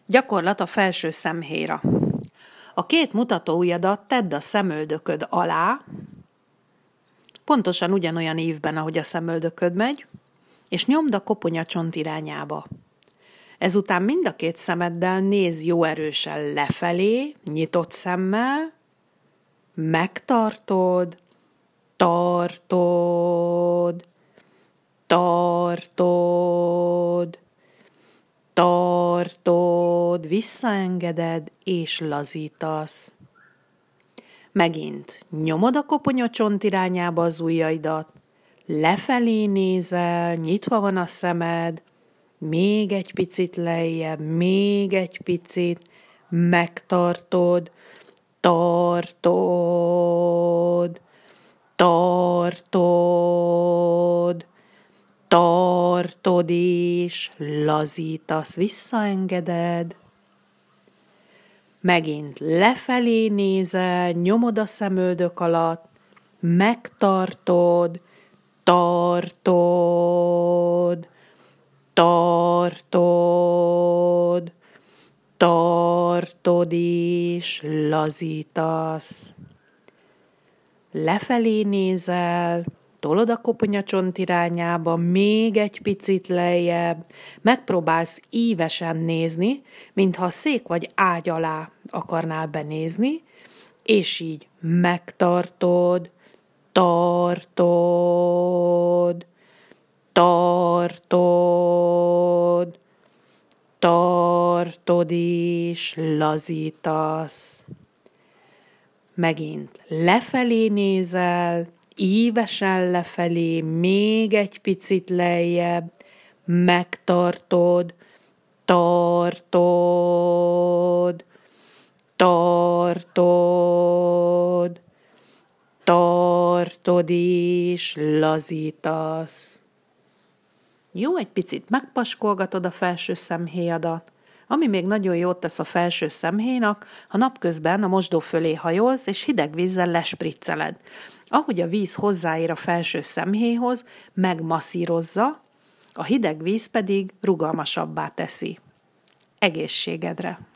Gyakorlat a felső szemhéjra. A két mutatóujjadat tedd a szemöldököd alá, pontosan ugyanolyan ívben, ahogy a szemöldököd megy, és nyomd a koponyacsont irányába. Ezután mind a két szemeddel nézz jó erősen lefelé, nyitott szemmel, megtartod, tartod, visszaengeded és lazítasz. Megint nyomod a koponyacsont irányába az ujjaidat, lefelé nézel, nyitva van a szemed, még egy picit lejjebb, még egy picit, megtartod, tartod és lazítasz, visszaengeded. Megint lefelé nézel, nyomod a szemöldök alatt, megtartod, tartod és lazítasz. Lefelé nézel, tolod a koponyacsont irányába, még egy picit lejjebb, megpróbálsz ívesen nézni, mintha szék vagy ágy alá akarnál benézni, és így megtartod, tartod és lazítasz. Megint lefelé nézel, ívesen lefelé, még egy picit lejjebb, megtartod, tartod és lazítasz. Jó, egy picit megpaskolgatod a felső szemhéjadat, ami még nagyon jót tesz a felső szemhéjnak, ha napközben a mosdó fölé hajolsz, és hideg vízzel lespricceled. Ahogy a víz hozzáér a felső szemhéjhoz, megmasszírozza, a hideg víz pedig rugalmasabbá teszi. Egészségedre!